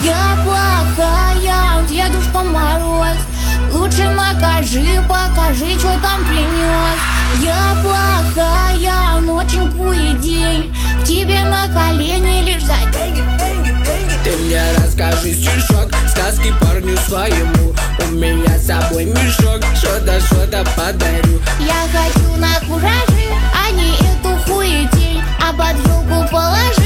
Я плохая, Дедушка Мороз, лучше покажи, что там принес. Я плохая, ноченькую день, к тебе на колени лежать. Ты мне расскажи стишок, сказки парню своему. У меня с собой мешок, что-то подарю. Я хочу на кураже, а не эту хуетень, а под елку положи.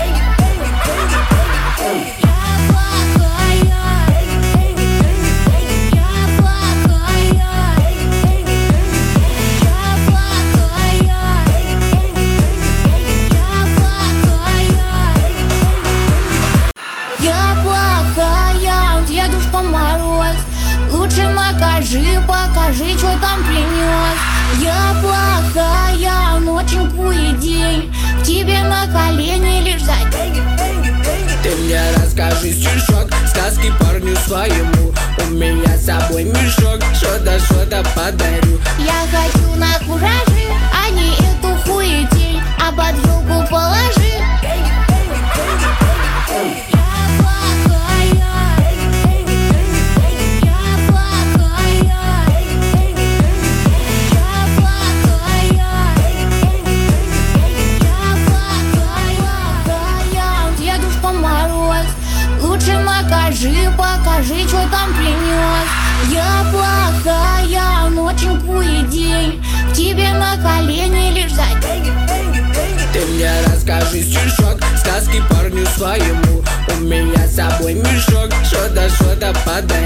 Дедушка Мороз, лучше покажи, что там принес. Я плохая, ноченькую день, к тебе на колени лежать. Ты мне расскажи стишок, сказки парню своему. У меня с собой мешок, что-то подарю. Я хочу на кураже, а не эту хуетень, а под елку положи. Покажи, что там принес. Я плохая, ноченькую день, к тебе на колени лежать. Ты мне расскажи стишок, сказки парню своему. У меня с собой мешок, что-то подарю.